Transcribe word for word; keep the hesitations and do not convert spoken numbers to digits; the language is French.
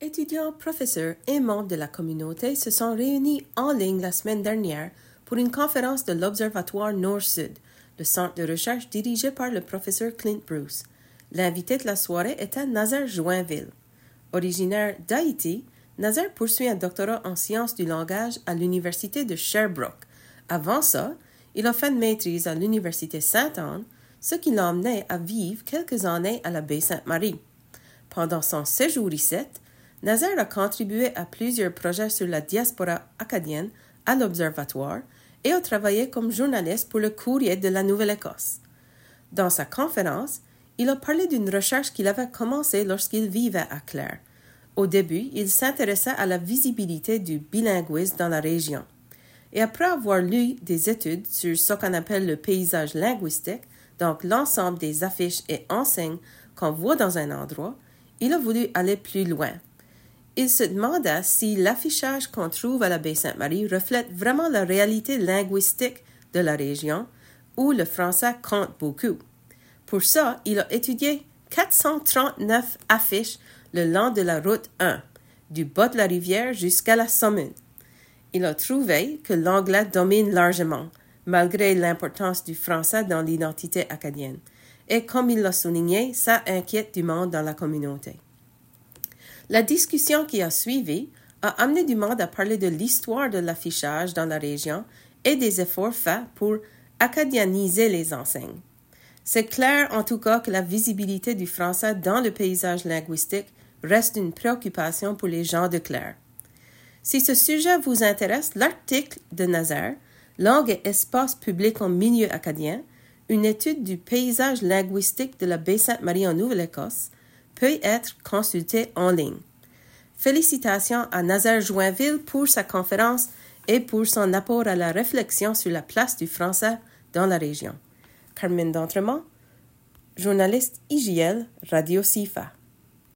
Étudiants, professeurs et membres de la communauté se sont réunis en ligne la semaine dernière pour une conférence de l'Observatoire Nord-Sud, le centre de recherche dirigé par le professeur Clint Bruce. L'invité de la soirée était Nazaire Joinville. Originaire d'Haïti, Nazaire poursuit un doctorat en sciences du langage à l'Université de Sherbrooke. Avant ça, il a fait une maîtrise à l'Université Sainte-Anne, ce qui l'a amené à vivre quelques années à la Baie-Sainte-Marie. Pendant son séjour ici, Nazaire a contribué à plusieurs projets sur la diaspora acadienne à l'Observatoire et a travaillé comme journaliste pour le Courrier de la Nouvelle-Écosse. Dans sa conférence, il a parlé d'une recherche qu'il avait commencée lorsqu'il vivait à Clare. Au début, il s'intéressait à la visibilité du bilinguisme dans la région. Et après avoir lu des études sur ce qu'on appelle le paysage linguistique, donc l'ensemble des affiches et enseignes qu'on voit dans un endroit, il a voulu aller plus loin. Il se demanda si l'affichage qu'on trouve à la Baie-Sainte-Marie reflète vraiment la réalité linguistique de la région, où le français compte beaucoup. Pour ça, il a étudié quatre cent trente-neuf affiches le long de la route un, du bas de la rivière jusqu'à la Sommune. Il a trouvé que l'anglais domine largement, malgré l'importance du français dans l'identité acadienne. Et comme il l'a souligné, ça inquiète du monde dans la communauté. La discussion qui a suivi a amené du monde à parler de l'histoire de l'affichage dans la région et des efforts faits pour acadianiser les enseignes. C'est clair en tout cas que la visibilité du français dans le paysage linguistique reste une préoccupation pour les gens de Clare. Si ce sujet vous intéresse, l'article de Nazaire, Langue et espace public en milieu acadien, une étude du paysage linguistique de la Baie-Sainte-Marie en Nouvelle-Écosse, peut être consulté en ligne. Félicitations à Nazaire Joinville pour sa conférence et pour son apport à la réflexion sur la place du français dans la région. Carmen D'Entremont, journaliste I J L, Radio C I F A.